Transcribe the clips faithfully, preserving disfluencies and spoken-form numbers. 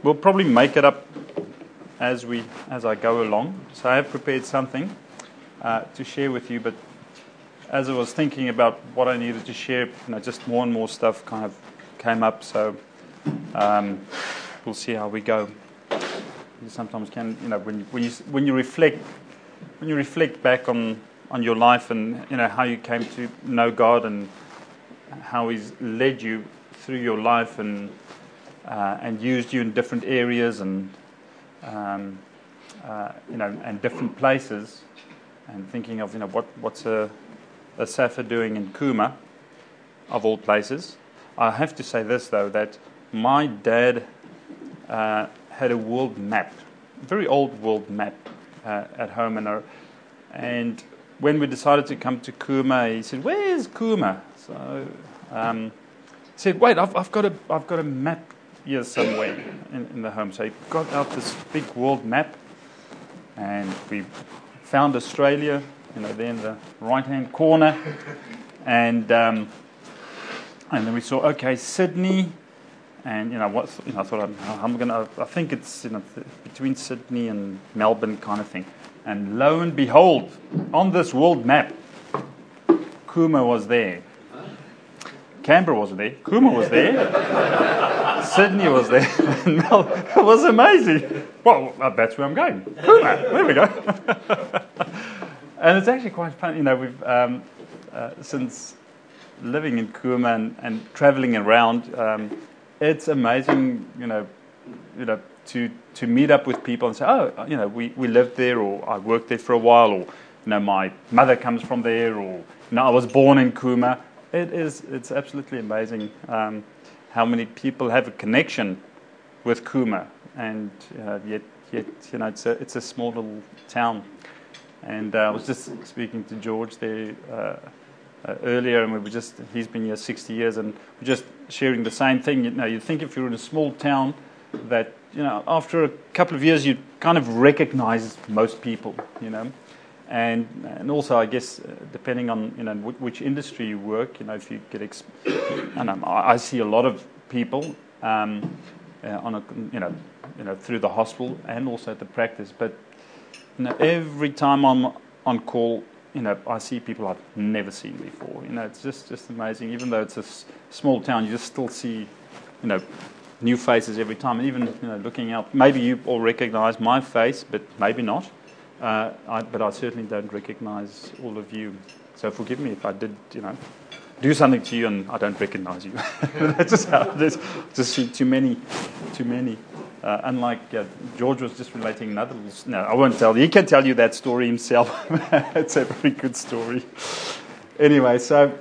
we'll probably make it up as we as I go along. So I have prepared something uh, to share with you, but as I was thinking about what I needed to share, you know, just more and more stuff kind of came up. So um, we'll see how we go. You sometimes can, you know, when you, when you when you reflect when you reflect back on, on your life and you know how you came to know God and how He's led you through your life and uh, and used you in different areas and um, uh, you know and different places, and thinking of you know what what's a a Safa doing in Kuma, of all places. I have to say this though, that my dad uh, had a world map, a very old world map uh, at home, and uh, and when we decided to come to Kuma, he said, "Where's Kuma?" So um, he said, "Wait, I've, I've got a I've got a map here somewhere in, in the home." So he got out this big world map, and we found Australia, you know, there in the right-hand corner, and um, and then we saw, okay, Sydney, and you know what, you know, I thought I'm, I'm gonna, I think it's you know between Sydney and Melbourne kind of thing, and lo and behold, on this world map, Kuma was there, Canberra was there, Kuma was there, Sydney was there, and Mel- it was amazing. Well, that's where I'm going, Kuma. There we go. And it's actually quite fun, you know, we've, um, uh, since living in Kuma and, and traveling around, um, it's amazing, you know, you know, to, to meet up with people and say, oh, you know, we, we lived there, or I worked there for a while, or, you know, my mother comes from there, or, you know, I was born in Kuma. It is, it's absolutely amazing um, how many people have a connection with Kuma, and uh, yet, yet, you know, it's a, it's a small little town. And uh, I was just speaking to George there uh, uh, earlier, and we were just, he's been here sixty years, and we're just sharing the same thing. You know, you think if you're in a small town that, you know, after a couple of years you kind of recognize most people, you know. And and also, I guess, uh, depending on, you know, w- which industry you work, you know, if you get, exp- I, know, I see a lot of people um, uh, on a, you know, you know, through the hospital and also at the practice, but you know, every time I'm on call, you know, I see people I've never seen before. You know, it's just, just amazing. Even though it's a s- small town, you just still see, you know, new faces every time. And even, you know, looking out, maybe you all recognize my face, but maybe not. Uh, I, but I certainly don't recognize all of you. So forgive me if I did, you know, do something to you and I don't recognize you. That's just how it is. Just see too many, too many. Uh, unlike uh, George was just relating another little... No, I won't tell you. He can tell you that story himself. It's a very good story. Anyway, so...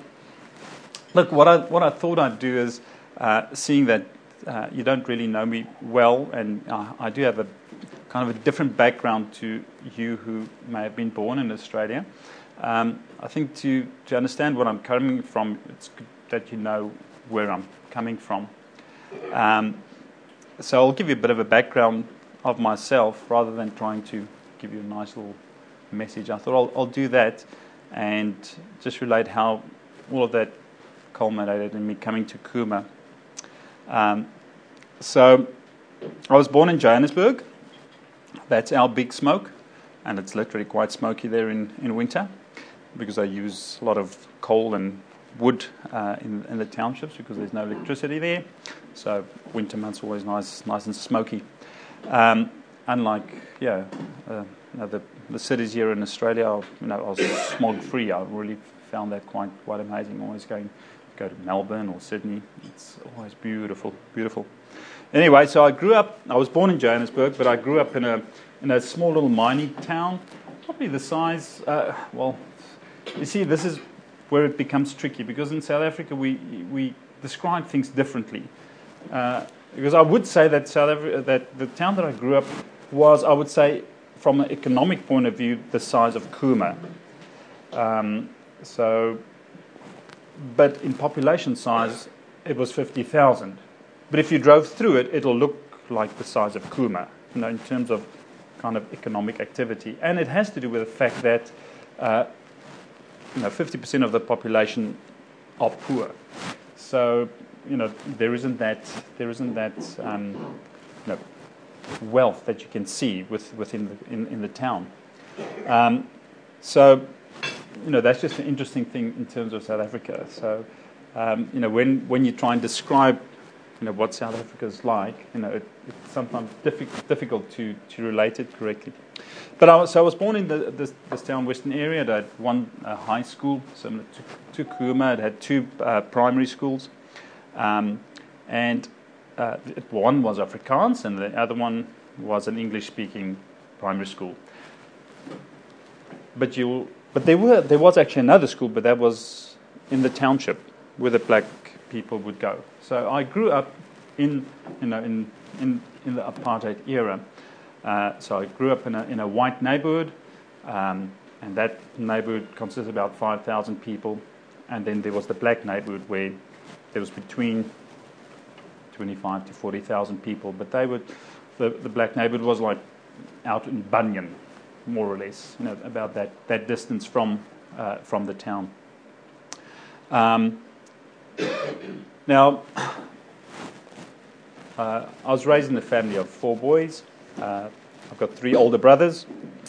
Look, what I what I thought I'd do is, uh, seeing that uh, you don't really know me well, and uh, I do have a kind of a different background to you who may have been born in Australia, um, I think to, to understand where I'm coming from, it's good that you know where I'm coming from. Um, So I'll give you a bit of a background of myself rather than trying to give you a nice little message. I thought I'll, I'll do that and just relate how all of that culminated in me coming to Kuma. Um, so I was born in Johannesburg. That's our big smoke, and it's literally quite smoky there in, in winter because I use a lot of coal and wood uh, in, in the townships because there's no electricity there. So winter months are always nice, nice and smoky. Um, unlike, yeah, uh, you know, the the cities here in Australia, are, you know, are smog free. I really found that quite quite amazing. Always going go to Melbourne or Sydney. It's always beautiful, beautiful. Anyway, so I grew up. I was born in Johannesburg, but I grew up in a in a small little mining town, probably the size. Uh, well, you see, this is where it becomes tricky because in South Africa we we describe things differently. Uh, because I would say that South Africa, that the town that I grew up was, I would say, from an economic point of view, the size of Kuma. Um, so, but in population size, it was fifty thousand. But if you drove through it, it'll look like the size of Kuma, you know, in terms of kind of economic activity. And it has to do with the fact that, uh, you know, fifty percent of the population are poor. So, you know, there isn't that there isn't that um, you know, wealth that you can see with, within the, in, in the town. Um, so, you know, that's just an interesting thing in terms of South Africa. So, um, you know, when, when you try and describe, you know, what South Africa is like, you know, it, it's sometimes difficult, difficult to, to relate it correctly. But I was, so I was born in the, this, this town, Western area. It had one uh, high school, similar to, to Kuma. It had two uh, primary schools. Um, and uh, one was Afrikaans, and the other one was an English-speaking primary school. But you, but there were there was actually another school, but that was in the township where the black people would go. So I grew up in you know in in, in the apartheid era. Uh, so I grew up in a in a white neighborhood, um, and that neighborhood consisted of about five thousand people, and then there was the black neighborhood where there was between twenty-five to forty thousand people. But they would the the black neighborhood was like out in Bunyan, more or less, you know, about that, that distance from uh, from the town. Um, now, uh, I was raised in a family of four boys. Uh, I've got three older brothers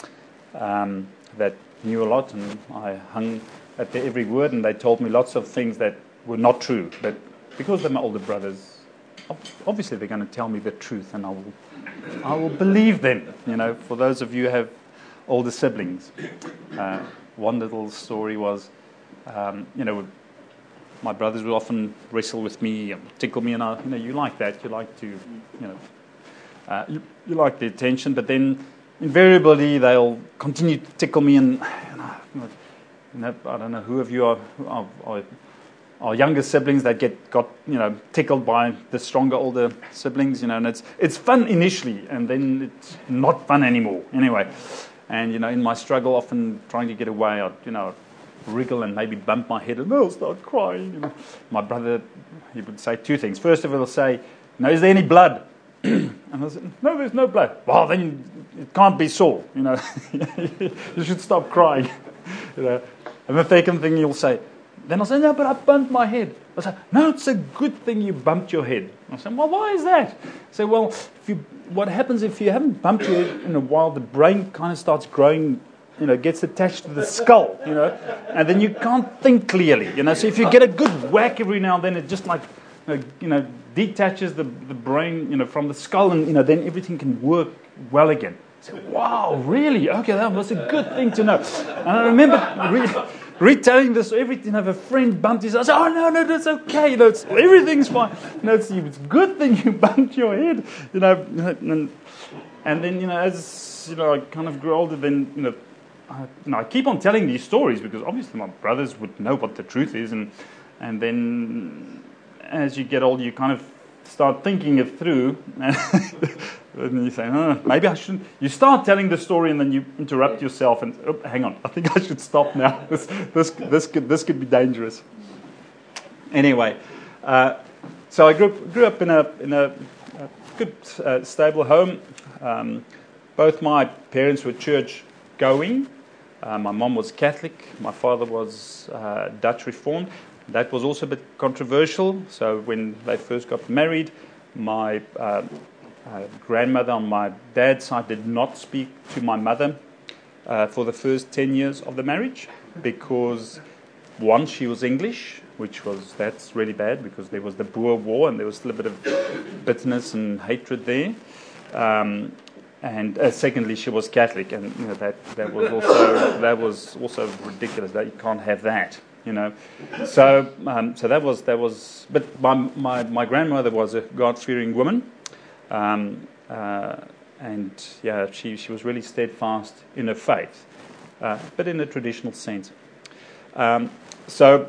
um, that knew a lot, and I hung at their every word, and they told me lots of things that were not true. But because they're my older brothers, obviously they're going to tell me the truth, and I will, I will believe them. You know, for those of you who have older siblings, uh, one little story was, um, you know, my brothers would often wrestle with me and tickle me, and I, you know, you like that, you like to, you know, uh, you, you like the attention, but then invariably they'll continue to tickle me, and, and I, you know, I don't know who of you are, are, are, are younger siblings that get got you know tickled by the stronger older siblings, you know, and it's it's fun initially, and then it's not fun anymore. Anyway. And, you know, in my struggle, often trying to get away, I'd, you know, wriggle and maybe bump my head and I'll start crying. You know. My brother, he would say two things. First of all, he'll say, "No, is there any blood?" And I said, "No, there's no blood." "Well, then it can't be sore, you know. You should stop crying." You know. And the second thing he'll say, then I'll say, "No, but I bumped my head." I'll say, "No, it's a good thing you bumped your head." I say, "Well, why is that?" I say, "Well, if you, what happens if you haven't bumped your head in a while, the brain kind of starts growing, you know, gets attached to the skull, you know, and then you can't think clearly, you know. So if you get a good whack every now and then, it just like, you know, you know detaches the, the brain, you know, from the skull, and, you know, then everything can work well again." I say, "Wow, really? Okay, that was a good thing to know." And I remember re- retelling this, every, you know, if a friend bumped his head, I said, "Oh, no, no, that's okay, you know, it's, everything's fine. You know, it's, it's a good thing you bumped your head, you know." And, and then, you know, as, you know, I kind of grew older, then, you know, I, you know, I keep on telling these stories because obviously my brothers would know what the truth is, and and then as you get older, you kind of start thinking it through, and you say, "Oh, maybe I shouldn't." You start telling the story, and then you interrupt yourself, and oh, hang on, I think I should stop now. This this this could this could be dangerous. Anyway, uh, so I grew grew up in a in a, a good uh, stable home. Um, both my parents were church going. Uh, my mom was Catholic. My father was uh, Dutch Reformed. That was also a bit controversial. So when they first got married, my uh, uh, grandmother on my dad's side did not speak to my mother uh, for the first ten years of the marriage because, one, she was English, which was, that's really bad because there was the Boer War and there was still a bit of bitterness and hatred there. Um, And uh, secondly, she was Catholic, and you know, that that was also that was also ridiculous. That you can't have that, you know. So um, so that was that was. But my my, my grandmother was a God-fearing woman, um, uh, and yeah, she she was really steadfast in her faith, uh, but in a traditional sense. Um, so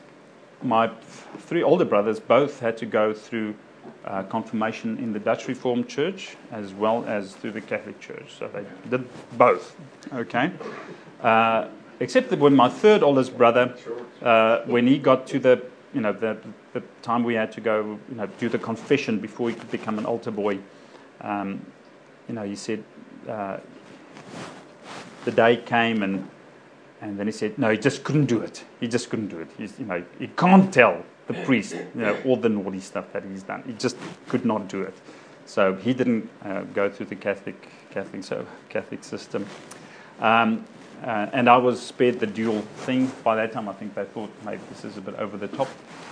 my three older brothers both had to go through Uh, confirmation in the Dutch Reformed Church as well as through the Catholic Church. So they did both, okay? Uh, except that when my third oldest brother, uh, when he got to the, you know, the, the time we had to go, you know, do the confession before he could become an altar boy, um, you know, he said, uh, the day came and and then he said, no, he just couldn't do it. He just couldn't do it. He's, you know, he can't tell the priest, you know, all the naughty stuff that he's done. He just could not do it. so he didn't uh, go through the Catholic Catholic so Catholic system. Um, uh, and I was spared the dual thing. By that time, I think they thought maybe this is a bit over the top.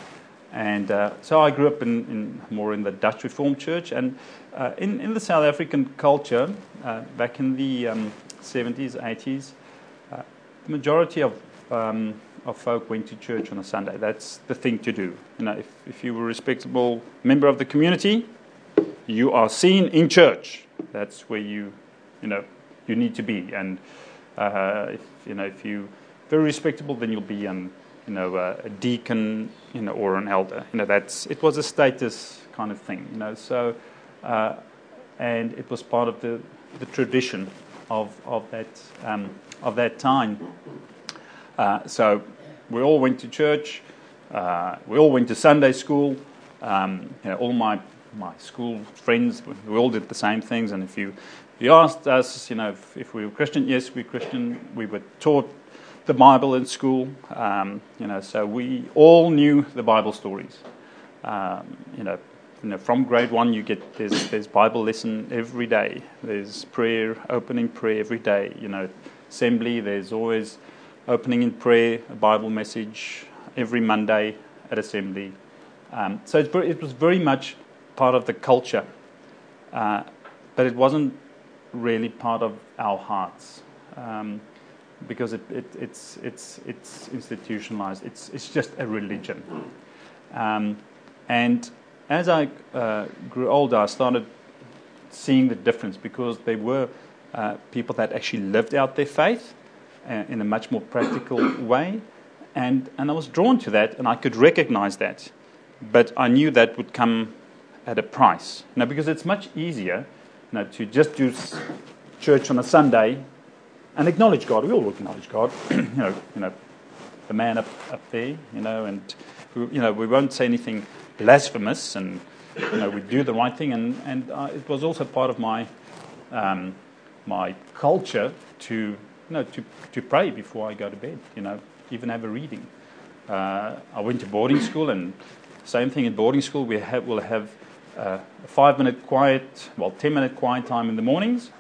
And uh, so I grew up in, in more in the Dutch Reformed Church, and uh, in in the South African culture uh, back in the um, seventies, eighties, uh, the majority of um, of folk went to church on a Sunday. That's the thing to do. You know, if if you were a respectable member of the community, you are seen in church. That's where you, you know, you need to be. And uh, if you know if you very respectable, then you'll be um, you know uh, a deacon, you know, or an elder. You know, that's it was a status kind of thing. You know, so uh, and it was part of the the tradition of of that um, of that time. Uh, so we all went to church. Uh, we all went to Sunday school. Um, you know, all my my school friends, we all did the same things. And if you if you asked us, you know, if, if we were Christian, yes, we're Christian. We were taught the Bible in school. Um, you know, so we all knew the Bible stories. Um, you know, you know, from grade one, you get there's there's Bible lesson every day. There's prayer, opening prayer every day. You know, assembly. There's always opening in prayer, a Bible message every Monday at assembly. Um, so it, it was very much part of the culture, uh, but it wasn't really part of our hearts um, because it, it, it's it's it's institutionalized. It's it's just a religion, um, and as I uh, grew older, I started seeing the difference because there were uh, people that actually lived out their faith uh, in a much more practical way, and and I was drawn to that, and I could recognize that. But I knew that would come at a price. You know, because it's much easier, you know, to just do church on a Sunday and acknowledge God. We all acknowledge God. you know, you know, the man up, up there, you know, and we, you know, we won't say anything blasphemous, and you know, we do the right thing. And and uh, it was also part of my um, my culture to you know to to pray before I go to bed. You know, even have a reading. Uh, I went to boarding school, and same thing in boarding school. We have, will have uh, a five-minute quiet, well, ten-minute quiet time in the mornings.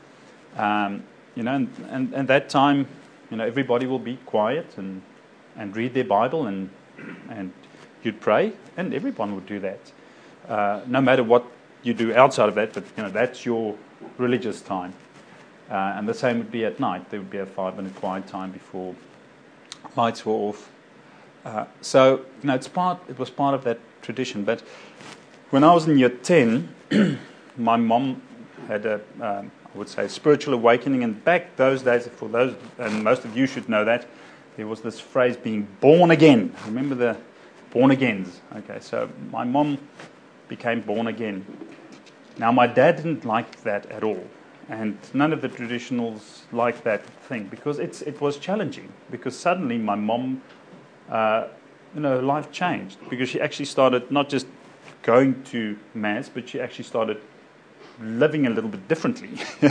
Um, you know, and, and, and that time, you know, everybody will be quiet and and read their Bible, and and you'd pray, and everyone would do that. Uh, no matter what you do outside of that, but you know, that's your religious time. Uh, and the same would be at night. There would be a five-minute quiet time before lights were off. Uh, so you know, it's part. It was part of that tradition. But when I was in year ten, my mom had a, um, I would say, spiritual awakening. And back those days, for those, and most of you should know that, there was this phrase being born again. Remember the born agains? Okay, so my mom became born again. Now my dad didn't like that at all, and none of the traditionals liked that thing because it's it was challenging. Because suddenly my mom. Uh, you know, her life changed because she actually started not just going to Mass, but she actually started living a little bit differently,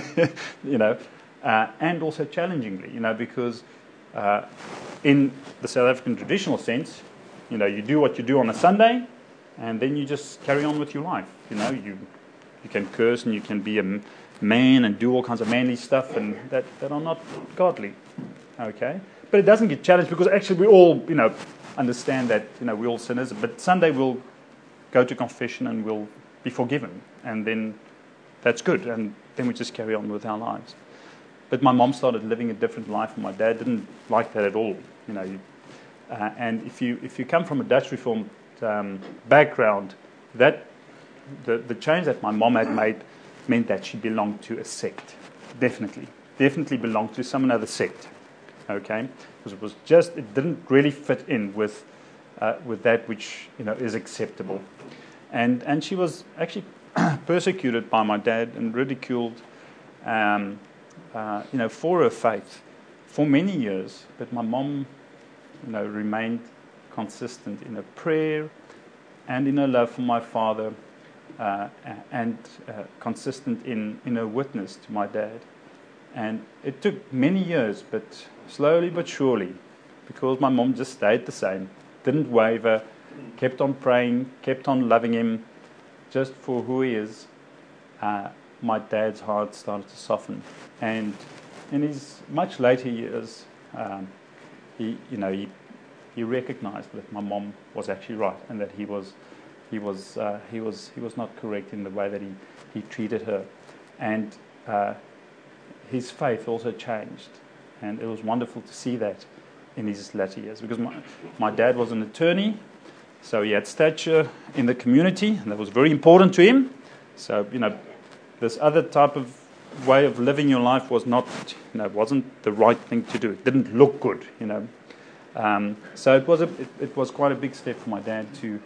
you know, uh, and also challengingly, you know, because uh, in the South African traditional sense, you know, you do what you do on a Sunday, and then you just carry on with your life. You know, you you can curse and you can be a man and do all kinds of manly stuff, and that, that are not godly, okay? But it doesn't get challenged because actually we all, you know, understand that, you know, we're all sinners. But Sunday we'll go to confession and we'll be forgiven. And then that's good. And then we just carry on with our lives. But my mom started living a different life, and my dad didn't like that at all. You know, uh, and if you if you come from a Dutch Reformed um, background, that the the change that my mom had made meant that she belonged to a sect. Definitely, definitely belonged to some other sect. Okay, because it was just it didn't really fit in with uh, with that which you know is acceptable, and and she was actually persecuted by my dad and ridiculed, um, uh, you know, for her faith for many years. But my mom, you know, remained consistent in her prayer and in her love for my father, uh, and uh, consistent in in her witness to my dad. And it took many years, but slowly but surely, because my mom just stayed the same, didn't waver, kept on praying, kept on loving him just for who he is, uh, my dad's heart started to soften. And in his much later years, um, he, you know, he he recognized that my mom was actually right, and that he was he was uh, he was he was not correct in the way that he, he treated her, and uh, his faith also changed, and it was wonderful to see that in his latter years, because my my dad was an attorney, so he had stature in the community, and that was very important to him. So you know, this other type of way of living your life was not, you know, wasn't the right thing to do. It didn't look good, you know. Um, so it was a, it, it was quite a big step for my dad to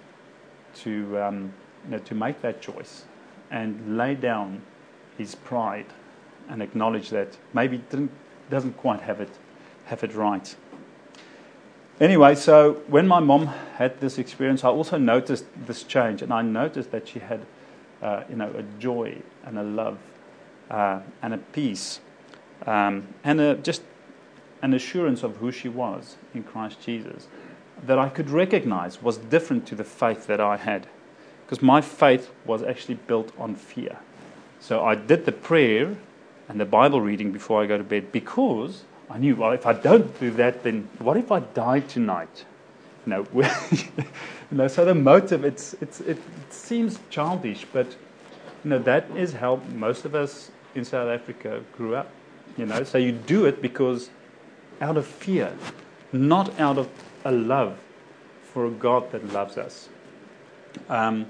to um, you know, to make that choice and lay down his pride and acknowledge that maybe didn't doesn't quite have it have it right. Anyway, so when my mom had this experience, I also noticed this change, and I noticed that she had uh, you know a joy and a love uh, and a peace um, and a, just an assurance of who she was in Christ Jesus that I could recognize was different to the faith that I had, because my faith was actually built on fear. So I did the prayer and the Bible reading before I go to bed because I knew, well, if I don't do that, then what if I die tonight? You know, you know so the motive, it's, it's, it seems childish, but you know that is how most of us in South Africa grew up. You know, so you do it because out of fear, not out of a love for a God that loves us. Um,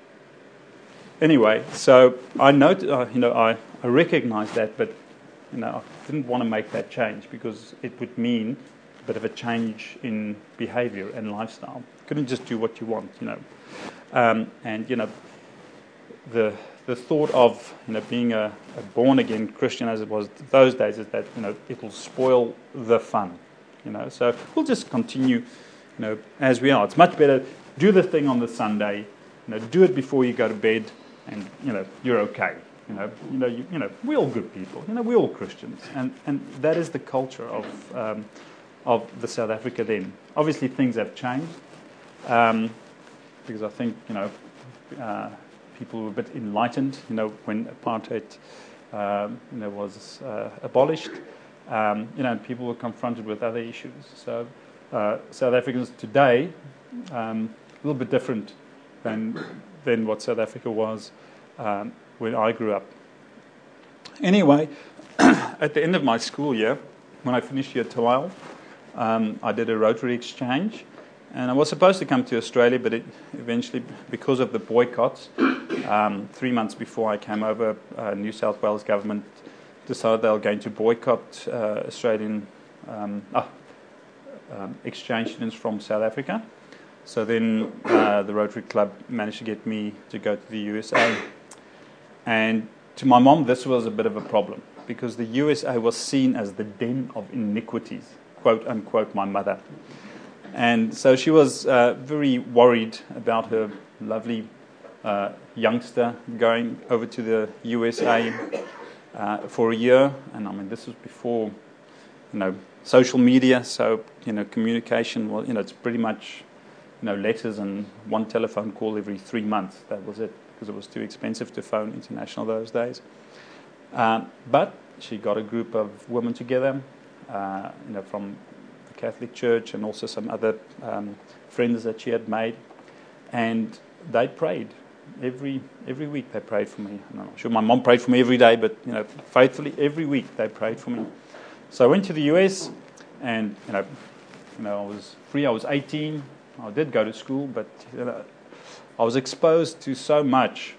anyway, so I note, uh, you know, I, I recognized that, but you know, I didn't want to make that change because it would mean a bit of a change in behavior and lifestyle. You couldn't just do what you want, you know. Um, and you know, the the thought of you know being a, a born again Christian as it was those days is that you know it will spoil the fun, you know. So we'll just continue, you know, as we are. It's much better do the thing on the Sunday, you know, do it before you go to bed, and you know you're okay. You know, you know, you, you know, we're all good people. You know, we're all Christians, and and that is the culture of um, of the South Africa then. Obviously, things have changed um, because I think you know. Uh, People were a bit enlightened, you know, when apartheid, um, you know, was uh, abolished. Um, you know, and people were confronted with other issues. So, uh, South Africans today, um, a little bit different than than what South Africa was um, when I grew up. Anyway, at the end of my school year, when I finished year twelve, um, I did a Rotary exchange. And I was supposed to come to Australia, but it eventually, because of the boycotts, um, three months before I came over, uh, New South Wales government decided they were going to boycott uh, Australian um, oh, um, exchange students from South Africa. So then uh, the Rotary Club managed to get me to go to the U S A. And to my mom, this was a bit of a problem, because the U S A was seen as the den of iniquities, quote unquote, my mother. And so she was uh, very worried about her lovely uh, youngster going over to the U S A uh, for a year. And I mean, this was before, you know, social media. So, you know, communication, well, you know, it's pretty much, you know, letters and one telephone call every three months. That was it, because it was too expensive to phone international those days. Uh, but she got a group of women together, uh, you know, from Catholic Church and also some other um, friends that she had made, and they prayed every every week. They prayed for me. I'm not sure my mom prayed for me every day, but you know, faithfully every week they prayed for me. So I went to the U S, and you know, you know, I was free. I was eighteen. I did go to school, but you know, I was exposed to so much,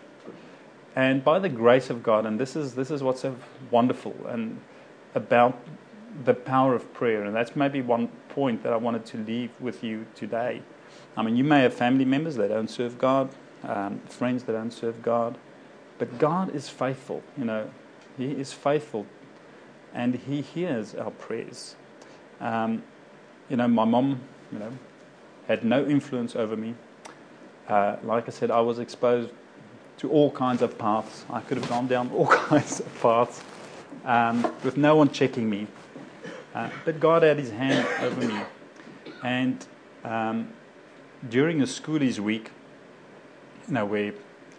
and by the grace of God, and this is this is what's so wonderful and about the power of prayer, and that's maybe one point that I wanted to leave with you today. I mean, you may have family members that don't serve God, um, friends that don't serve God, but God is faithful. You know, He is faithful, and He hears our prayers. Um, you know, my mom, you know, had no influence over me. Uh, like I said, I was exposed to all kinds of paths. I could have gone down all kinds of paths um, with no one checking me. Uh, but God had His hand over me. And um, during a schoolies week, you know, where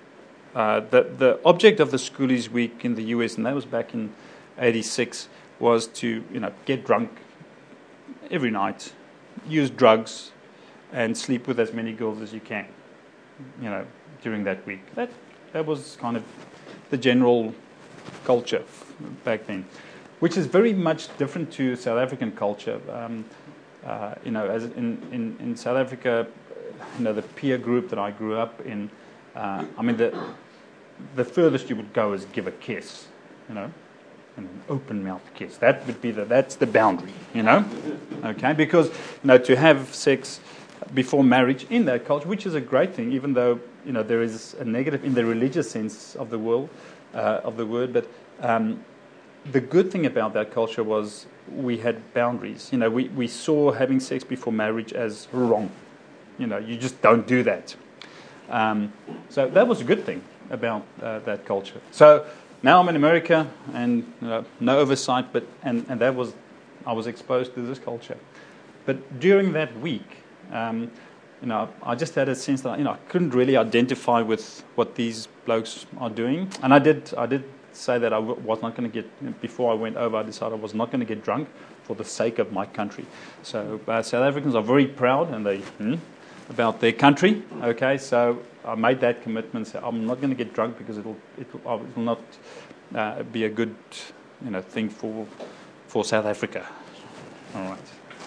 uh, the the object of the Schoolies Week in the U S, and that was back in eighty-six, was to you know get drunk every night, use drugs, and sleep with as many girls as you can, you know, during that week. That that was kind of the general culture back then, which is very much different to South African culture. Um, uh, you know, as in, in, in South Africa, you know, the peer group that I grew up in, uh, I mean, the the furthest you would go is give a kiss, you know, an open mouth kiss. That would be the that's the boundary, you know, okay? Because you know, to have sex before marriage in that culture, which is a great thing, even though you know there is a negative in the religious sense of the world uh, of the word, but um, the good thing about that culture was we had boundaries. You know, we, we saw having sex before marriage as wrong. You know, you just don't do that. Um, so that was a good thing about uh, that culture. So now I'm in America, and you know, no oversight, but and, and that was I was exposed to this culture. But during that week, um, you know, I just had a sense that you know I couldn't really identify with what these blokes are doing, and I did I did. say that I w- was not going to get, before I went over, I decided I was not going to get drunk for the sake of my country. So uh, South Africans are very proud and they hmm, about their country. Okay, so I made that commitment. So I'm not going to get drunk because it'll it'll, uh, it'll not uh, be a good you know thing for for South Africa. All right,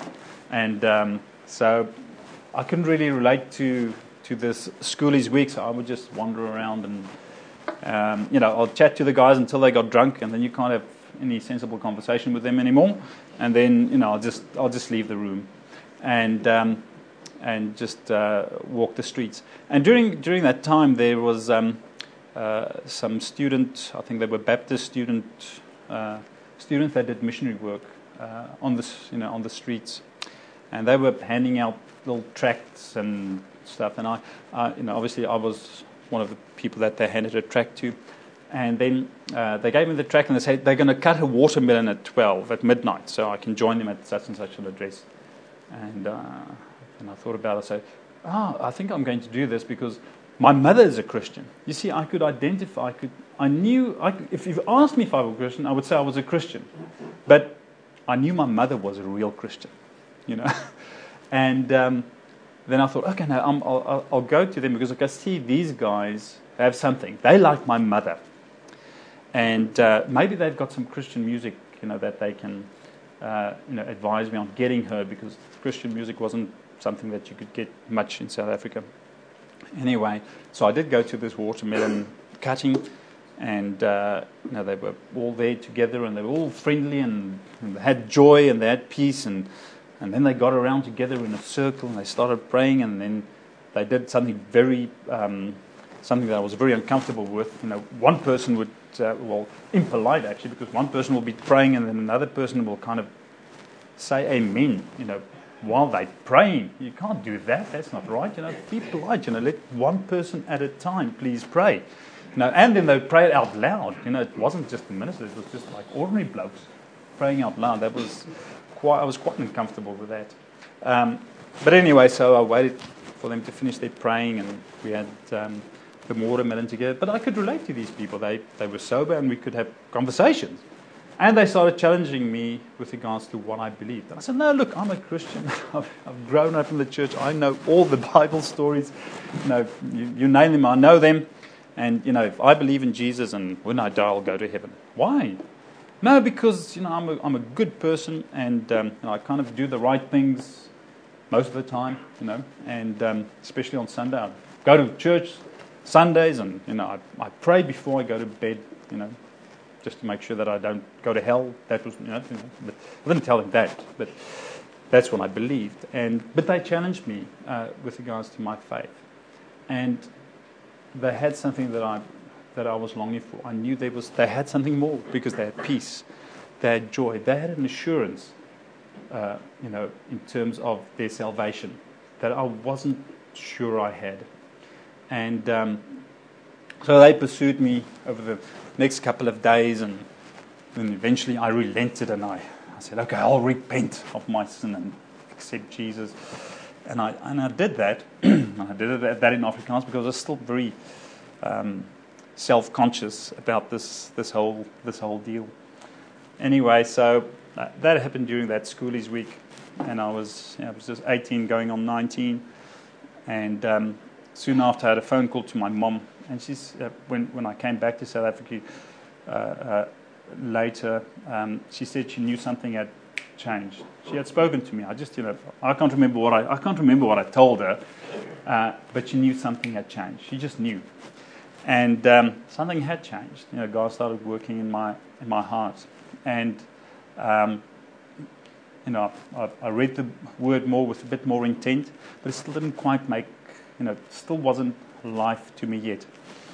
and um, so I couldn't really relate to to this Schoolies Week. So I would just wander around and. Um, you know, I'll chat to the guys until they got drunk, and then you can't have any sensible conversation with them anymore. And then, you know, I'll just I'll just leave the room, and um, and just uh, walk the streets. And during during that time, there was um, uh, some student, I think they were Baptist student uh, students that did missionary work uh, on the you know on the streets, and they were handing out little tracts and stuff. And I, uh, you know, obviously I was one of the people that they handed a tract to, and then uh, they gave me the tract and they said they're going to cut a watermelon at twelve at midnight, so I can join them at such and such an address. And uh, and I thought about it. I said, "Oh, I think I'm going to do this because my mother is a Christian." You see, I could identify. I could. I knew. I could, if you asked me if I was a Christian, I would say I was a Christian, but I knew my mother was a real Christian. You know, and. Um, Then I thought, okay, no, I'm, I'll, I'll go to them because I can see these guys have something. They like my mother, and uh, maybe they've got some Christian music, you know, that they can, uh, you know, advise me on getting her because Christian music wasn't something that you could get much in South Africa. Anyway, so I did go to this watermelon cutting, and uh, you know, they were all there together, and they were all friendly, and, and they had joy, and they had peace, and. And then they got around together in a circle and they started praying, and then they did something very, um, something that I was very uncomfortable with. You know, one person would, uh, well, impolite actually, because one person will be praying and then another person will kind of say amen, you know, while they're praying. You can't do that. That's not right. You know, be polite. You know, let one person at a time please pray. You know, and then they would pray it out loud. You know, it wasn't just the ministers. It was just like ordinary blokes praying out loud. That was... I was quite uncomfortable with that. Um, but anyway, so I waited for them to finish their praying, and we had um, the watermelon together. But I could relate to these people. They they were sober, and we could have conversations. And they started challenging me with regards to what I believed. And I said, no, look, I'm a Christian. I've, I've grown up in the church. I know all the Bible stories. You know, you, you name them, I know them. And, you know, if I believe in Jesus and when I die, I'll go to heaven. Why? No, because, you know, I'm a, I'm a good person, and um, you know, I kind of do the right things most of the time, you know, and um, especially on Sunday. I go to church Sundays, and, you know, I, I pray before I go to bed, you know, just to make sure that I don't go to hell. That was, you know, but I didn't tell them that, but that's what I believed. And But they challenged me uh, with regards to my faith. And they had something that I... that I was longing for. I knew they was they had something more because they had peace, they had joy, they had an assurance, uh, you know, in terms of their salvation that I wasn't sure I had. And um, so they pursued me over the next couple of days, and then eventually I relented, and I, I said, okay, I'll repent of my sin and accept Jesus. And I and I did that. I did that in Afrikaans because I was still very. Um, self-conscious about this this whole this whole deal. Anyway, so uh, that happened during that schoolies week, and I was you know, I was just eighteen, going on nineteen, and um, soon after I had a phone call to my mom, and she's uh, when when I came back to South Africa uh, uh, later, um, she said she knew something had changed. She had spoken to me. I just you know I can't remember what I I can't remember what I told her, uh, but she knew something had changed. She just knew. And um, something had changed. You know, God started working in my in my heart, and um, you know, I, I read the Word more with a bit more intent, but it still didn't quite make, you know, still wasn't life to me yet.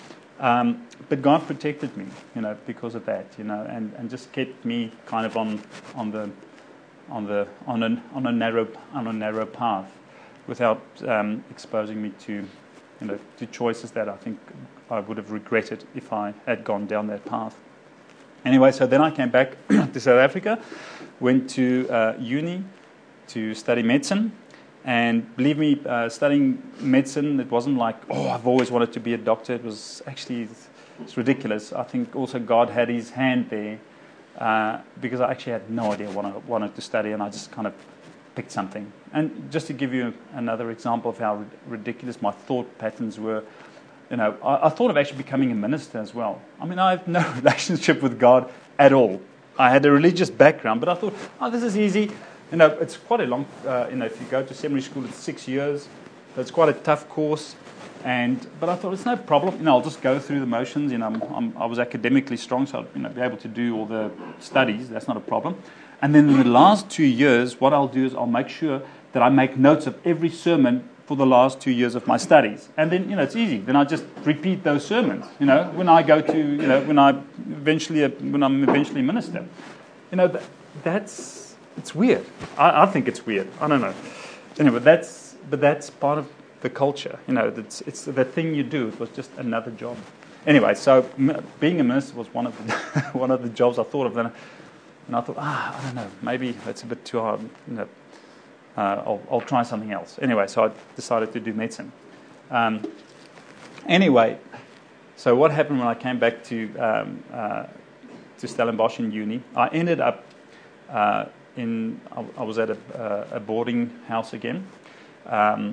Um, but God protected me, you know, because of that, you know, and, and just kept me kind of on on the on the on a on a narrow on a narrow path, without um, exposing me to, you know, to choices that I think I would have regretted if I had gone down that path. Anyway, so then I came back to South Africa, went to uh, uni to study medicine, and believe me, uh, studying medicine, it wasn't like, oh, I've always wanted to be a doctor. It was actually, it's ridiculous. I think also God had his hand there, uh, because I actually had no idea what I wanted to study, and I just kind of picked something. And just to give you another example of how ridiculous my thought patterns were, you know, I, I thought of actually becoming a minister as well. I mean, I have no relationship with God at all. I had a religious background, but I thought, oh, this is easy. You know, it's quite a long, uh, you know, if you go to seminary school, it's six years. So it's quite a tough course. And but I thought, it's no problem. You know, I'll just go through the motions. You know, I'm, I'm, I was academically strong, so I'd you know, be able to do all the studies. That's not a problem. And then in the last two years, what I'll do is I'll make sure that I make notes of every sermon for the last two years of my studies. And then, you know, it's easy. Then I just repeat those sermons, you know, when I go to, you know, when I eventually, when I'm eventually minister. You know, that, that's, it's weird. I, I think it's weird. I don't know. Anyway, that's, but that's part of the culture. You know, it's, it's the thing you do. It was just another job. Anyway, so m- being a minister was one of the, one of the jobs I thought of. And I thought, ah, I don't know, maybe that's a bit too hard, you know. Uh, I'll, I'll try something else. Anyway, so I decided to do medicine. Um, anyway, so what happened when I came back to um, uh, to Stellenbosch in uni? I ended up uh, in. I, I was at a, uh, a boarding house again um,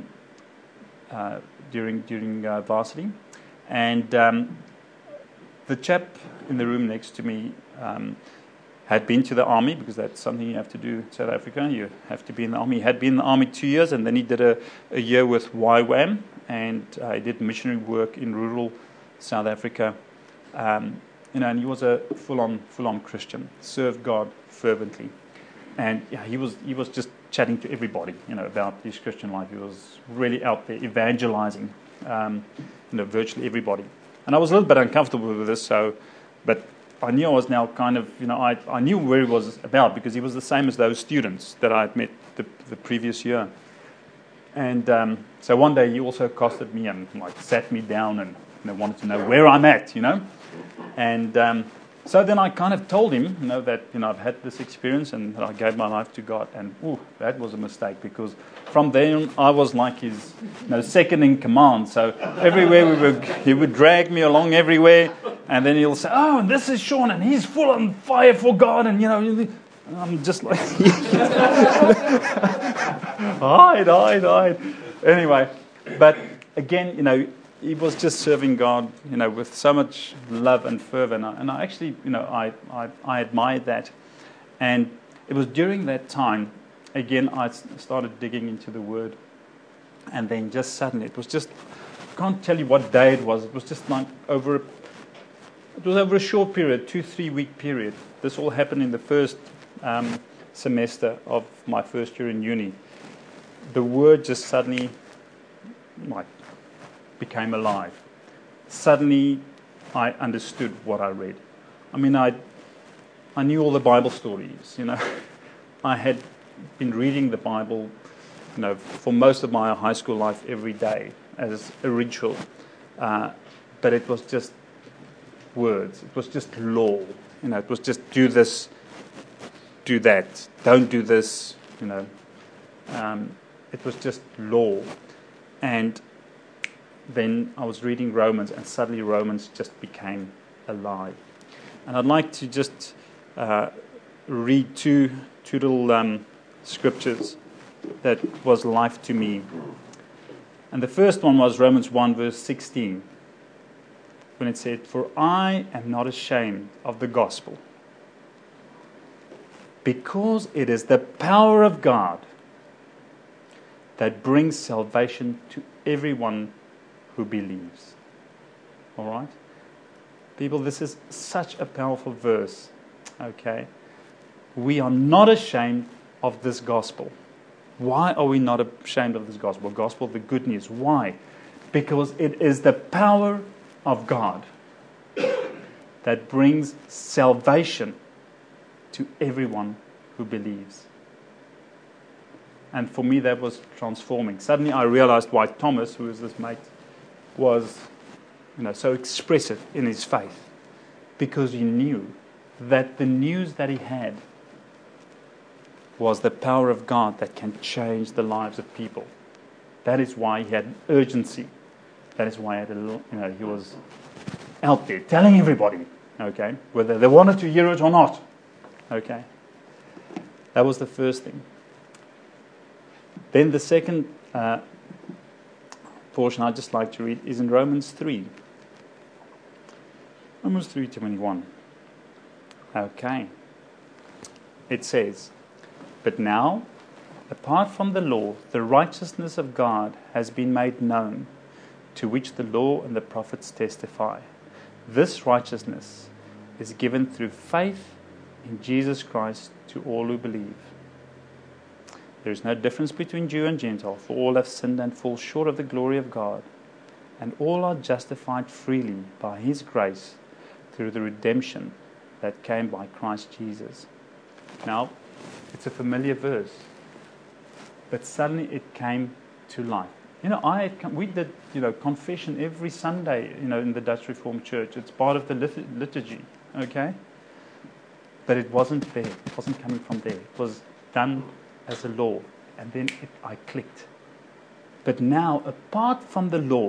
uh, during during uh, varsity, and um, the chap in the room next to me. Um, had been to the army, because that's something you have to do in South Africa. You have to be in the army. He had been in the army two years, and then he did a, a year with Y WAM, and uh, he did missionary work in rural South Africa. Um, you know, and he was a full-on, full-on Christian, served God fervently, and yeah, he was he was just chatting to everybody, you know, about his Christian life. He was really out there evangelizing, um, you know, virtually everybody. And I was a little bit uncomfortable with this, so, but. I knew I was now kind of, you know, I I knew where he was about, because he was the same as those students that I had met the, the previous year. And um, so one day he also accosted me and like sat me down and you know, wanted to know where I'm at, you know. And um, so then I kind of told him, you know, that you know I've had this experience and that I gave my life to God. And ooh, that was a mistake, because from then I was like his, you know, second in command. So everywhere we were, he would drag me along everywhere. And then he'll say, oh, and this is Sean, and he's full on fire for God. And, you know, and I'm just like, hide, hide, hide. Anyway, but again, you know, he was just serving God, you know, with so much love and fervor. And I, and I actually, you know, I, I, I admired that. And it was during that time, again, I started digging into the Word. And then just suddenly, it was just, I can't tell you what day it was. It was just like over a It was over a short period, two, three-week period. This all happened in the first um, semester of my first year in uni. The Word just suddenly, like, became alive. Suddenly, I understood what I read. I mean, I, I knew all the Bible stories. You know, I had been reading the Bible, you know, for most of my high school life every day as a ritual, uh, but it was just words. It was just law. You know, it was just do this, do that, don't do this. You know, um, it was just law. And then I was reading Romans, and suddenly Romans just became alive. And I'd like to just uh, read two, two little um, scriptures that was life to me. And the first one was Romans one, verse sixteen, when it said, "For I am not ashamed of the gospel, because it is the power of God that brings salvation to everyone who believes." All right? People, this is such a powerful verse. Okay? We are not ashamed of this gospel. Why are we not ashamed of this gospel? Gospel, the good news. Why? Because it is the power of God that brings salvation to everyone who believes. And for me, that was transforming. Suddenly I realized why Thomas, who was this mate, was you know, so expressive in his faith. Because he knew that the news that he had was the power of God that can change the lives of people. That is why he had urgency. That is why he, had a little, you know, he was out there telling everybody, okay, whether they wanted to hear it or not. Okay? That was the first thing. Then the second uh, portion I'd just like to read is in Romans three. Romans three twenty-one. Okay. It says, "But now, apart from the law, the righteousness of God has been made known, to which the law and the prophets testify. This righteousness is given through faith in Jesus Christ to all who believe. There is no difference between Jew and Gentile, for all have sinned and fall short of the glory of God, and all are justified freely by His grace through the redemption that came by Christ Jesus." Now, it's a familiar verse, but suddenly it came to life. You know, I had come, we did, you know, confession every Sunday, you know, in the Dutch Reformed Church. It's part of the lit- liturgy, okay? But it wasn't there. It wasn't coming from there. It was done as a law, and then it, I clicked. But now, apart from the law,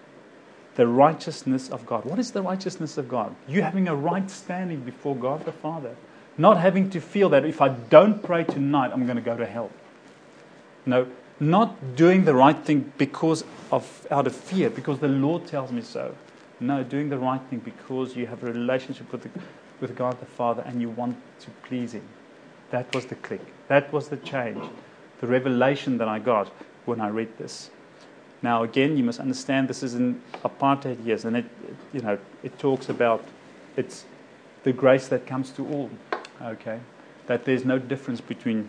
the righteousness of God. What is the righteousness of God? You having a right standing before God the Father. Not having to feel that if I don't pray tonight, I'm going to go to hell. No, not doing the right thing because of out of fear, because the Lord tells me so. No, doing the right thing because you have a relationship with the, with God the Father and you want to please Him. That was the click. That was the change. The revelation that I got when I read this. Now again, you must understand this is in apartheid years, and it, it you know it talks about it's the grace that comes to all. Okay, that there's no difference between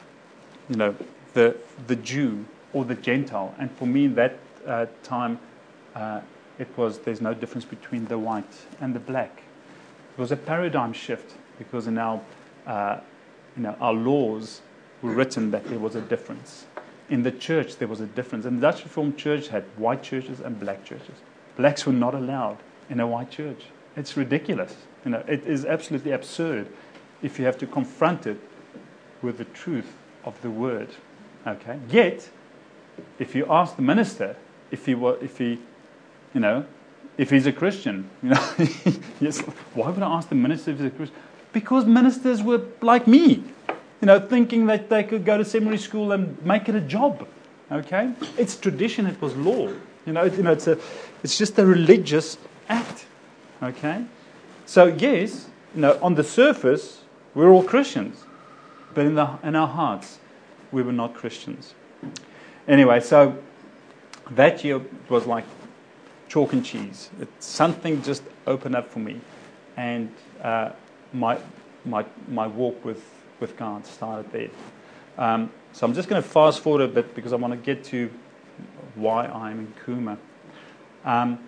you know the the Jew or the Gentile, and for me that uh, time uh, it was there's no difference between the white and the black. It was a paradigm shift because in our uh, you know our laws were written that there was a difference. In the church, there was a difference. And the Dutch Reformed Church had white churches and black churches. Blacks were not allowed in a white church. It's ridiculous. You know, it is absolutely absurd if you have to confront it with the truth of the word. Okay. Yet, if you ask the minister if he were, if he, you know, if he's a Christian, you know, yes. Why would I ask the minister if he's a Christian? Because ministers were like me. You know, thinking that they could go to seminary school and make it a job. Okay, it's tradition. It was law. You know, it, you know, it's a, it's just a religious act. Okay, so yes, you know, on the surface we're all Christians, but in the in our hearts we were not Christians. Anyway, so that year was like chalk and cheese. It, something just opened up for me, and uh, my my my walk with. with God started there. Um, so I'm just going to fast forward a bit because I want to get to why I'm in Kuma. Um,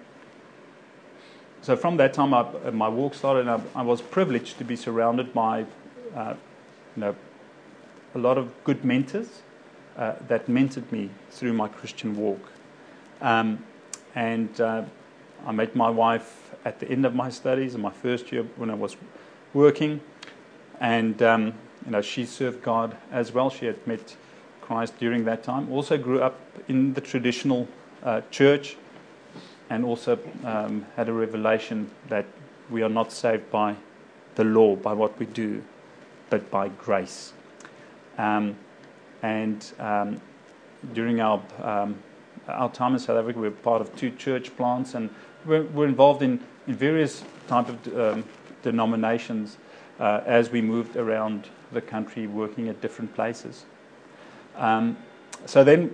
so from that time, I, my walk started, and I, I was privileged to be surrounded by, uh, you know, a lot of good mentors uh, that mentored me through my Christian walk. Um, and uh, I met my wife at the end of my studies in my first year when I was working, and um, you know, she served God as well. She had met Christ during that time. Also grew up in the traditional uh, church, and also um, had a revelation that we are not saved by the law, by what we do, but by grace. Um, and um, during our um, our time in South Africa, we were part of two church plants, and we're, we're involved in, in various type of um, denominations uh, as we moved around the country, working at different places. Um, so then,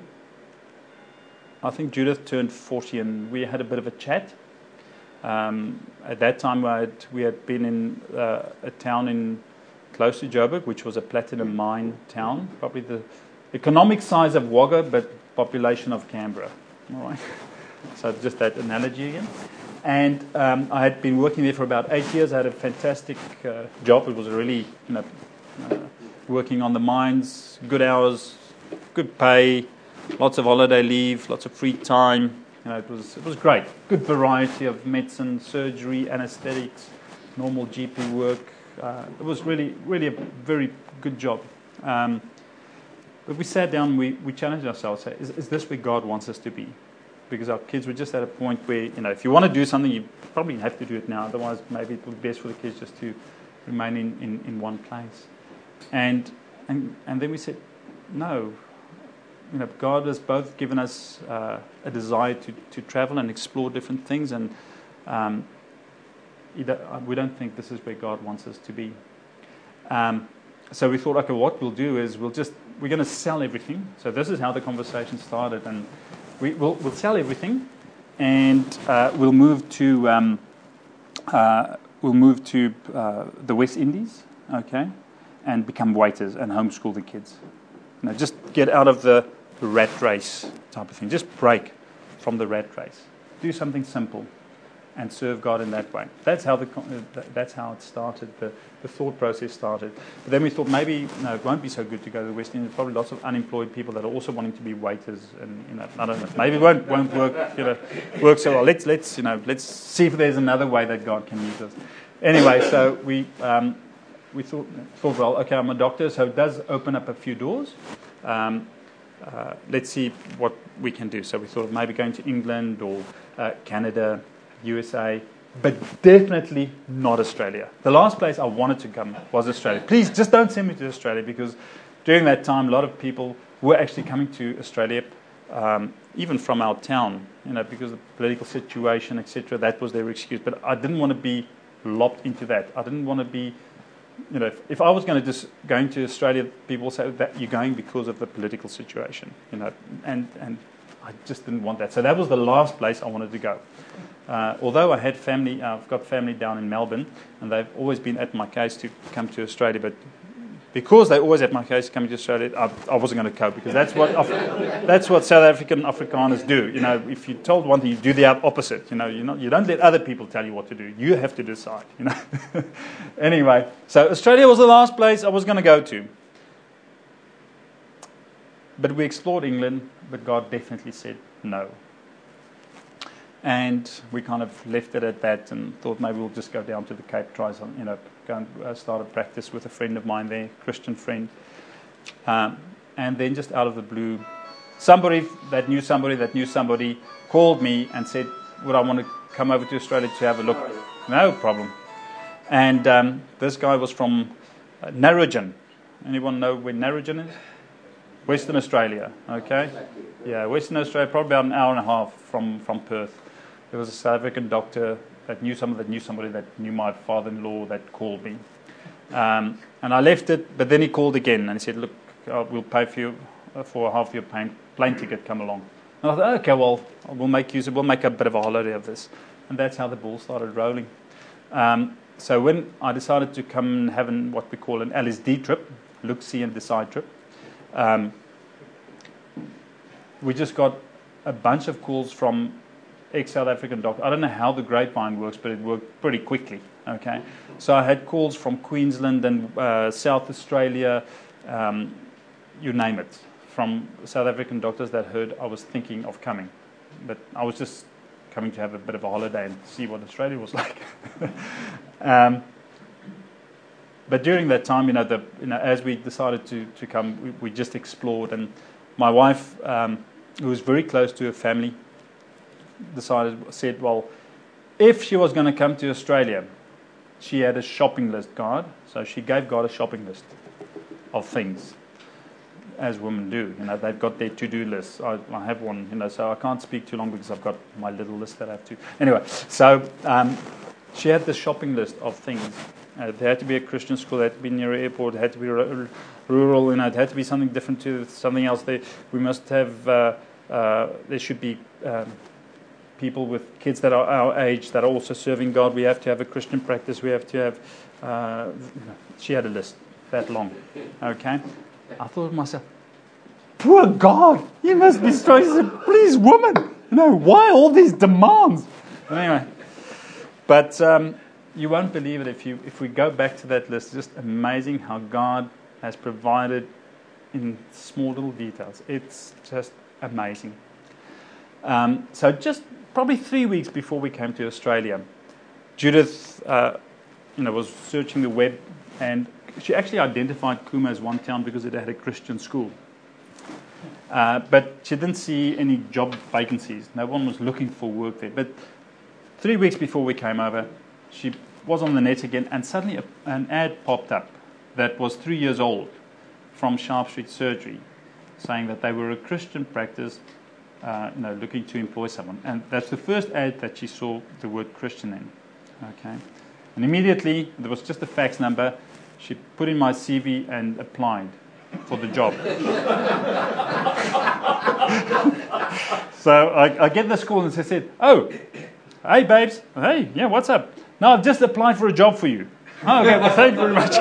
I think Judith turned forty, and we had a bit of a chat. Um, at that time, I had, we had been in uh, a town in close to Joburg, which was a platinum mine town, probably the economic size of Wagga, but population of Canberra. All right. So just that analogy again. And um, I had been working there for about eight years. I had a fantastic uh, job. It was really, you know, uh, working on the mines, good hours, good pay, lots of holiday leave, lots of free time. You know, it was it was great. Good variety of medicine, surgery, anesthetics, normal G P work. Uh, it was really, really a very good job. Um, but we sat down, we, we challenged ourselves, say, is, is this where God wants us to be? Because our kids were just at a point where, you know, if you want to do something, you probably have to do it now. Otherwise, maybe it would be best for the kids just to remain in, in, in one place. And, and and then we said, no. You know, God has both given us uh, a desire to, to travel and explore different things, and um, we don't think this is where God wants us to be. Um, so we thought, okay, what we'll do is we'll just we're going to sell everything. So this is how the conversation started, and we, we'll, we'll sell everything, and uh, we'll move to um, uh, we'll move to uh, the West Indies, okay, and become waiters and homeschool the kids. You know, just get out of the rat race type of thing. Just break from the rat race. Do something simple, and serve God in that way. That's how the that's how it started. The, the thought process started. But then we thought maybe no, it won't be so good to go to the West Indies. There's probably lots of unemployed people that are also wanting to be waiters, and you know, I don't know. Maybe it won't won't work. You know, work so well. Let's let's you know let's see if there's another way that God can use us. Anyway, so we um, we thought thought well, okay, I'm a doctor, so it does open up a few doors. Um, uh, let's see what we can do. So we thought of maybe going to England or uh, Canada, U S A, but definitely not Australia. The last place I wanted to come was Australia. Please, just don't send me to Australia, because during that time, a lot of people were actually coming to Australia, um, even from our town, you know, because of the political situation, et cetera. That was their excuse. But I didn't want to be lopped into that. I didn't want to be, you know, if, if I was going to just going to Australia, people say that you're going because of the political situation, you know, and and I just didn't want that. So that was the last place I wanted to go. Uh, although I had family, uh, I've got family down in Melbourne, and they've always been at my case to come to Australia. But because they always at my case coming to Australia, I, I wasn't going to cope, because that's what Af- that's what South African Afrikaners do. You know, if you're told one thing, you do the opposite. You know, you not you don't let other people tell you what to do. You have to decide. You know. Anyway, so Australia was the last place I was going to go to. But we explored England, but God definitely said no. And we kind of left it at that and thought maybe we'll just go down to the Cape, try some, you know, go and uh, start a practice with a friend of mine there, Christian friend. Um, and then just out of the blue, somebody that knew somebody that knew somebody called me and said, would I want to come over to Australia to have a look? No problem. And um, this guy was from uh, Narrogin. Anyone know where Narrogin is? Western Australia, okay? Yeah, Western Australia, probably about an hour and a half from, from Perth. There was a South African doctor that knew someone that knew somebody that knew my father-in-law that called me. Um, and I left it, but then he called again and he said, look, uh, we'll pay for you uh, for half your plane, plane ticket, come along. And I thought, okay, well, we'll make use of, we'll make a bit of a holiday of this. And that's how the ball started rolling. Um, so when I decided to come and have an, what we call an L S D trip, look, see and decide trip, um, we just got a bunch of calls from ex-South African doctors. I don't know how the grapevine works, but it worked pretty quickly. Okay, so I had calls from Queensland and uh, South Australia, um, you name it, from South African doctors that heard I was thinking of coming, but I was just coming to have a bit of a holiday and see what Australia was like. um, but during that time, you know, the you know, as we decided to to come, we, we just explored, and my wife, um, who was very close to her family, decided, said, well, if she was going to come to Australia, she had a shopping list, God. So she gave God a shopping list of things, as women do. You know, they've got their to-do lists. I, I have one, you know, so I can't speak too long because I've got my little list that I have to. Anyway, so um, she had this shopping list of things. Uh, there had to be a Christian school, there had to be near an airport, it had to be r- rural, you know, it had to be something different to something else. There, we must have, uh, uh, there should be um, people with kids that are our age that are also serving God. We have to have a Christian practice. We have to have, uh, she had a list that long, okay? I thought to myself, poor God, you must be struggling. Please, woman, you know, why all these demands? Anyway, but um, you won't believe it if you if we go back to that list. It's just amazing how God has provided in small little details. It's just amazing. Um, so just probably three weeks before we came to Australia, Judith, uh, you know, was searching the web, and she actually identified Cooma as one town because it had a Christian school. Uh, but she didn't see any job vacancies. No one was looking for work there. But three weeks before we came over, she was on the net again, and suddenly a, an ad popped up that was three years old from Sharp Street Surgery, saying that they were a Christian practice, uh, you know, looking to employ someone. And that's the first ad that she saw the word Christian in. Okay, and immediately there was just a fax number. She put in my C V and applied for the job. So I, I get the call and she said, "Oh, hey babes, hey, yeah, what's up? No, I've just applied for a job for you." "Oh, okay, well, thank you very much."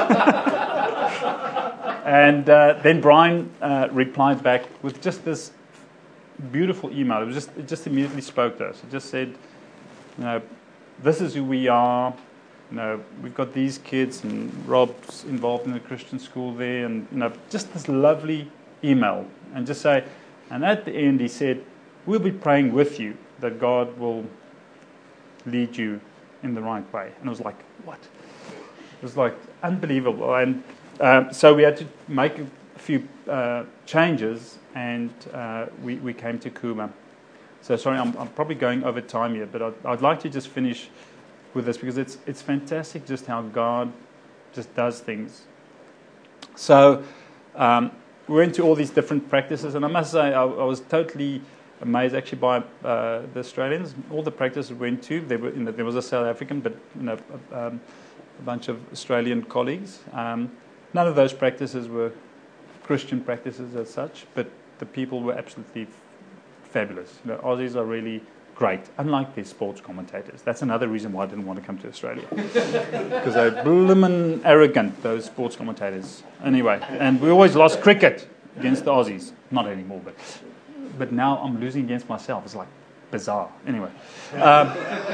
And uh, then Brian uh, replied back with just this beautiful email. It was just it just immediately spoke to us. It just said, you know, this is who we are. You know, we've got these kids, and Rob's involved in a Christian school there, and you know, just this lovely email, and just say, and at the end he said, "We'll be praying with you that God will lead you in the right way." And I was like, what? It was like unbelievable. And um, so we had to make a few uh, changes, and uh, we, we came to Cooma. So sorry, I'm, I'm probably going over time here, but I'd, I'd like to just finish with this because it's it's fantastic just how God just does things. So um, we went to all these different practices, and I must say I, I was totally amazed actually by uh, the Australians. All the practices we went to, there were you know, there was a South African, but you know um, a bunch of Australian colleagues. Um, none of those practices were Christian practices as such, but the people were absolutely f- fabulous. You know, Aussies are really great, unlike their sports commentators. That's another reason why I didn't want to come to Australia. Because they're bloomin' arrogant, those sports commentators. Anyway, and we always lost cricket against the Aussies. Not anymore, but but now I'm losing against myself. It's like bizarre. Anyway. Um,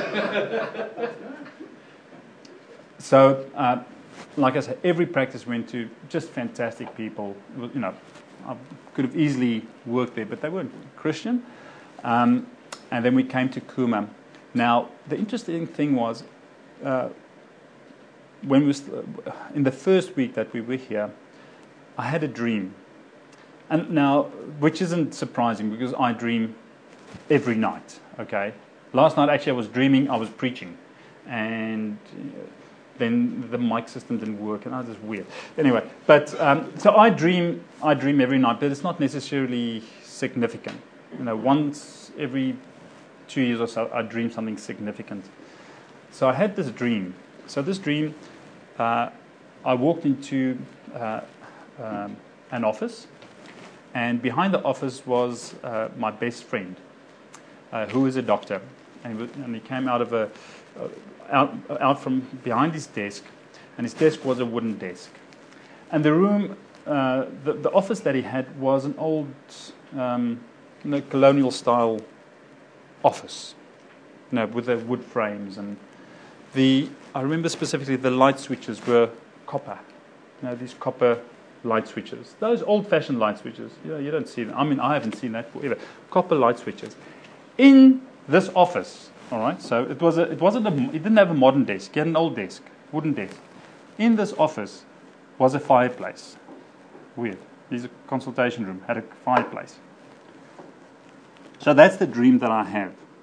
so, uh, like I said, every practice went to just fantastic people. You know, I could have easily worked there, but they weren't Christian. Um, And then we came to Cooma. Now, the interesting thing was, uh, when we was, uh, in the first week that we were here, I had a dream. And now, which isn't surprising because I dream every night, okay? Last night, actually, I was dreaming, I was preaching. And then the mic system didn't work, and that was weird. Anyway, but, um, so I dream, I dream every night, but it's not necessarily significant. You know, once every two years or so, I dream something significant. So I had this dream. So this dream, uh, I walked into uh, um, an office, and behind the office was uh, my best friend, uh, who is a doctor, and he, was, and he came out of a uh, out out from behind his desk, and his desk was a wooden desk, and the room, uh, the the office that he had was an old, um, you know, colonial style office, you know, with the wood frames, and the I remember specifically the light switches were copper, you know, these copper light switches, those old-fashioned light switches. You know, you don't see them. I mean, I haven't seen that forever. Copper light switches in this office. All right, so it was a, it wasn't a, it didn't have a modern desk. It had an old desk, wooden desk. In this office was a fireplace. Weird. This is a consultation room, had a fireplace. So that's the dream that I have.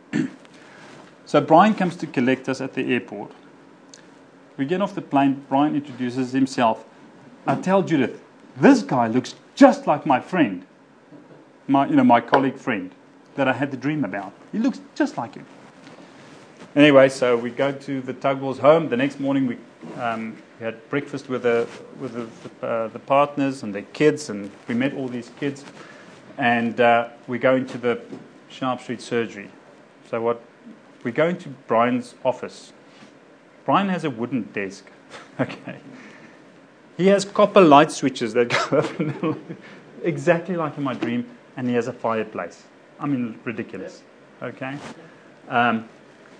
So Brian comes to collect us at the airport. We get off the plane. Brian introduces himself. I tell Judith, this guy looks just like my friend, my you know my colleague friend that I had the dream about. He looks just like him. Anyway, so we go to the Tugwell's home. The next morning we um, we had breakfast with the with the, the, uh, the partners and their kids, and we met all these kids. And uh, we go into the Sharp Street surgery. So what? We go into Brian's office. Brian has a wooden desk. Okay. He has copper light switches that go up and down, exactly like in my dream, and he has a fireplace. I mean, ridiculous. Okay. Um,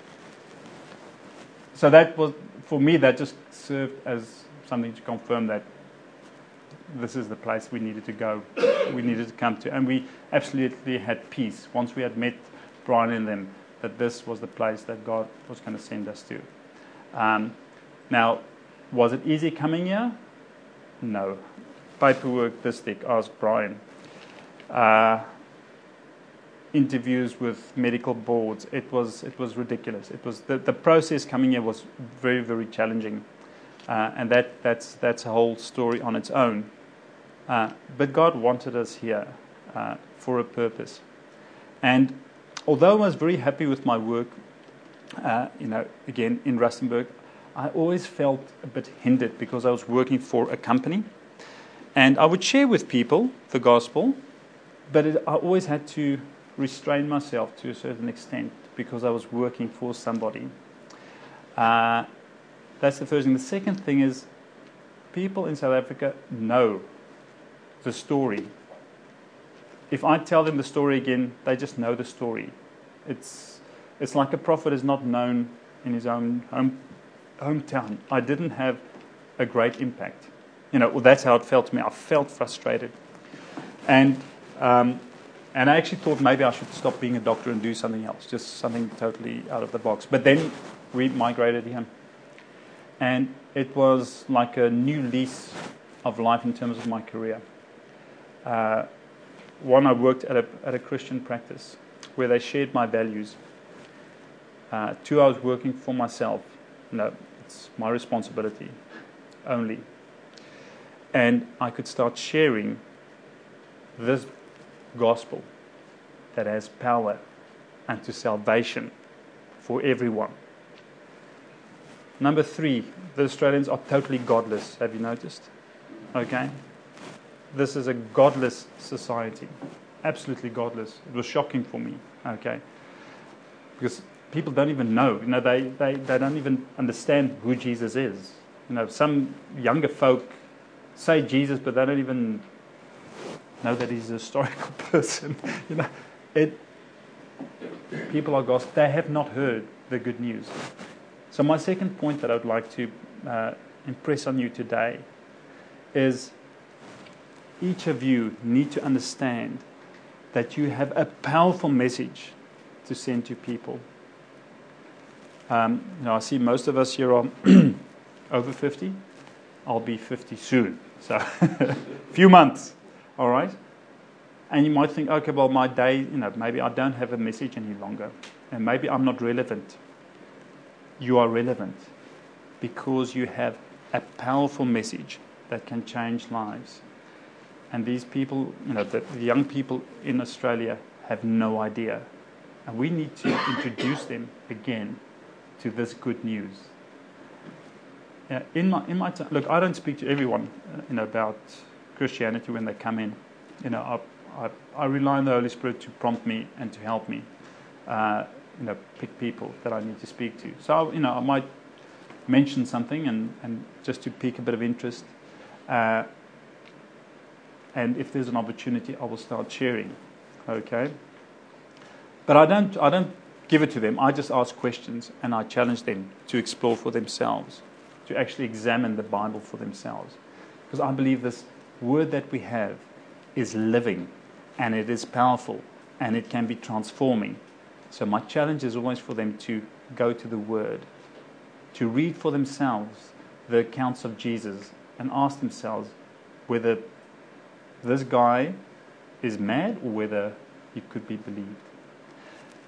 so that was, for me, that just served as something to confirm that this is the place we needed to go, we needed to come to. And we absolutely had peace once we had met Brian and them, that this was the place that God was going to send us to. Um, now, was it easy coming here? No. Paperwork this thick, ask Brian. Uh, interviews with medical boards, it was it was ridiculous. It was the, the process coming here was very, very challenging. Uh, and that that's that's a whole story on its own. Uh, but God wanted us here uh, for a purpose. And although I was very happy with my work, uh, you know, again in Rustenburg, I always felt a bit hindered because I was working for a company, and I would share with people the gospel, but it, I always had to restrain myself to a certain extent because I was working for somebody. Uh, that's the first thing. The second thing is, people in South Africa know the story. If I tell them the story again, they just know the story. It's it's like a prophet is not known in his own home, hometown. I didn't have a great impact. You know, well, that's how it felt to me. I felt frustrated. And um, and I actually thought maybe I should stop being a doctor and do something else, just something totally out of the box. But then we migrated here. And it was like a new lease of life in terms of my career. Uh, one, I worked at a at a Christian practice where they shared my values. Uh, two, I was working for myself. No, it's my responsibility only. And I could start sharing this gospel that has power unto salvation for everyone. Number three, the Australians are totally godless. Have you noticed? Okay? This is a godless society. Absolutely godless. It was shocking for me. Okay? Because people don't even know. You know, they, they, they don't even understand who Jesus is. You know, some younger folk say Jesus, but they don't even know that he's a historical person. You know, it. People are gospel. They have not heard the good news. So my second point that I would like to uh, impress on you today is each of you need to understand that you have a powerful message to send to people. Um, you know, I see most of us here are over fifty. I'll be fifty soon. So a few months, all right? And you might think, okay, well, my day, you know, maybe I don't have a message any longer. And maybe I'm not relevant. You are relevant because you have a powerful message that can change lives. And these people, you know, the, the young people in Australia have no idea. And we need to introduce them again to this good news. Yeah, in my in my time, look, I don't speak to everyone, uh, you know, about Christianity when they come in. You know, I, I I rely on the Holy Spirit to prompt me and to help me. Uh, you know, pick people that I need to speak to. So, you know, I might mention something and, and just to pique a bit of interest. Uh, and if there's an opportunity, I will start sharing. Okay. But I don't I don't give it to them. I just ask questions and I challenge them to explore for themselves, to actually examine the Bible for themselves. Because I believe this word that we have is living and it is powerful and it can be transforming. So my challenge is always for them to go to the Word, to read for themselves the accounts of Jesus and ask themselves whether this guy is mad or whether he could be believed.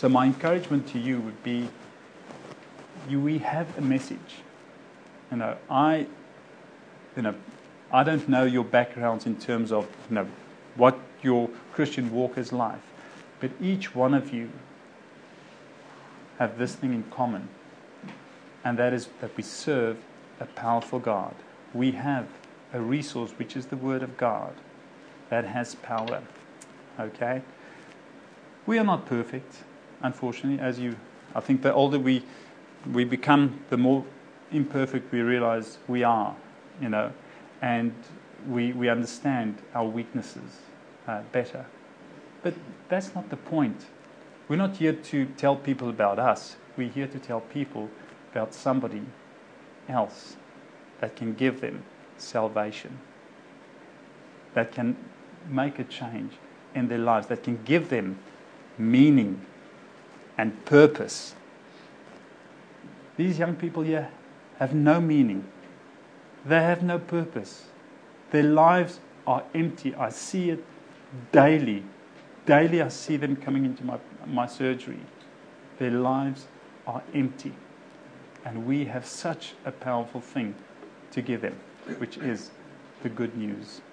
So my encouragement to you would be, you, we have a message. You know, I, you know, I don't know your backgrounds in terms of, you know, what your Christian walk is like, but each one of you have this thing in common, and that is that we serve a powerful God. We have a resource, which is the Word of God, that has power. Okay? We are not perfect, unfortunately. As you, I think the older we we become, the more imperfect we realize we are, you know, and we we understand our weaknesses uh, better. But that's not the point. We're not here to tell people about us. We're here to tell people about somebody else that can give them salvation, that can make a change in their lives, that can give them meaning and purpose. These young people here have no meaning. They have no purpose. Their lives are empty. I see it daily. Daily I see them coming into my, my surgery. Their lives are empty. And we have such a powerful thing to give them, which is the good news.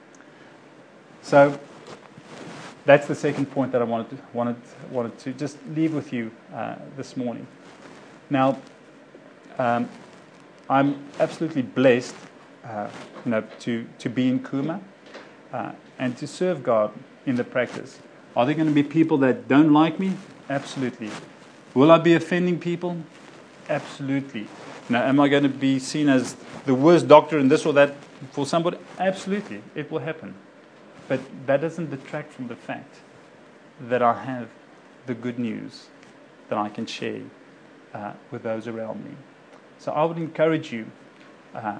So that's the second point that I wanted to, wanted, wanted to just leave with you uh, this morning. Now, um, I'm absolutely blessed uh, you know, to, to be in Kuma uh, and to serve God in the practice. Are there going to be people that don't like me? Absolutely. Will I be offending people? Absolutely. Now, am I going to be seen as the worst doctor in this or that for somebody? Absolutely. It will happen. But that doesn't detract from the fact that I have the good news that I can share uh, with those around me. So I would encourage you uh,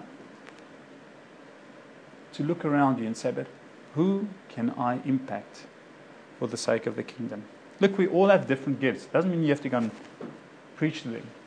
to look around you and say, but who can I impact for the sake of the kingdom? Look, we all have different gifts. Doesn't mean you have to go and preach to them.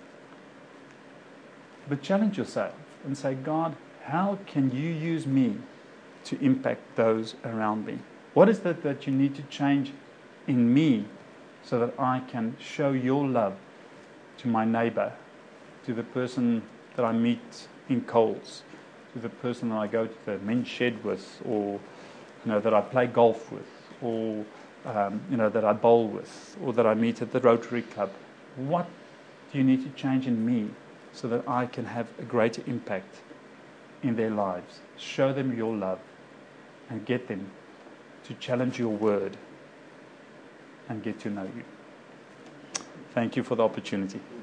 But challenge yourself and say, God, how can you use me to impact those around me? What is it that you need to change in me so that I can show your love to my neighbor, to the person that I meet in Coles, to the person that I go to the men's shed with, or you know that I play golf with, or um, you know that I bowl with, or that I meet at the Rotary Club? What do you need to change in me so that I can have a greater impact in their lives? Show them your love and get them to challenge your word and get to know you. Thank you for the opportunity.